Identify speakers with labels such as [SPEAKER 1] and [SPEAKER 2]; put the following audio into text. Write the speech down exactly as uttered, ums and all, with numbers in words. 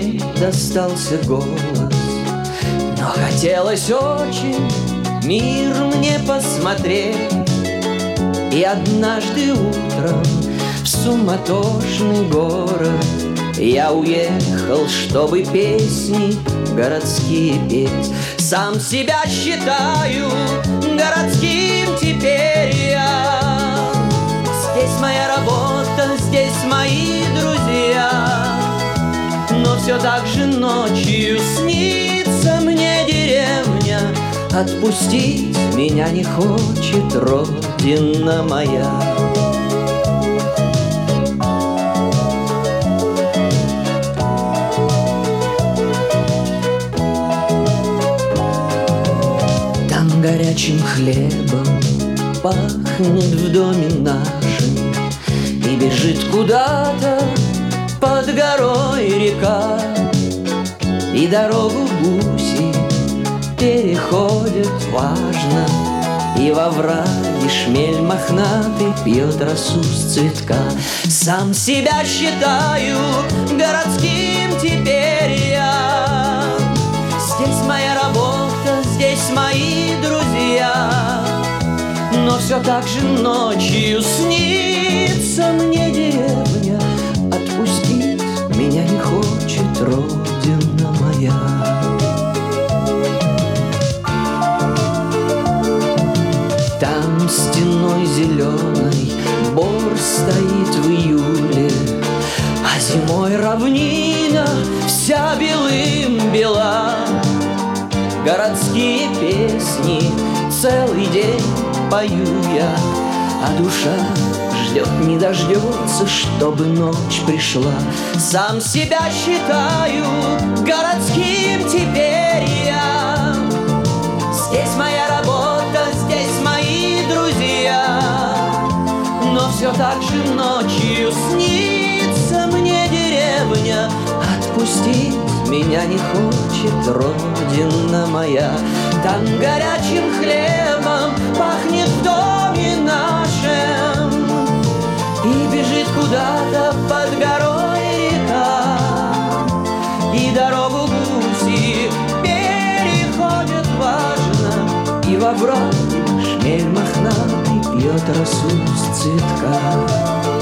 [SPEAKER 1] ей достался голос. Но хотелось очень мир мне посмотреть. И однажды утром в суматошный город я уехал, чтобы песни городские петь. Сам себя считаю городским теперь я. Здесь моя работа, здесь мои друзья. Но все так же ночью снится мне деревня. Отпустить меня не хочет родина моя. Там горячим хлебом пахнет в доме нашем, и бежит куда-то под горой река, и дорогу гуси переходят важно, и во враге шмель мохнатый пьет росу с цветка. Сам себя считаю городским теперь я. Здесь моя работа, здесь мои друзья. Но все так же ночью снится мне деревня. Отпустить меня не хочет родина моя. Там стеной зеленой бор стоит в июле, а зимой равнина вся белым бела. Городские песни целый день пою я, а душа ждет, не дождется, чтобы ночь пришла. Сам себя считаю городским теперь я. Здесь моя работа, здесь мои друзья. Но все так же ночью снится мне деревня. Отпустить меня не хочет родина моя. Там горячим хлебом пахнет в доме нашем, и бежит куда-то под горой река, и дорогу гуси переходят важно, и во враге шмель мохнатый пьет росу с цветка.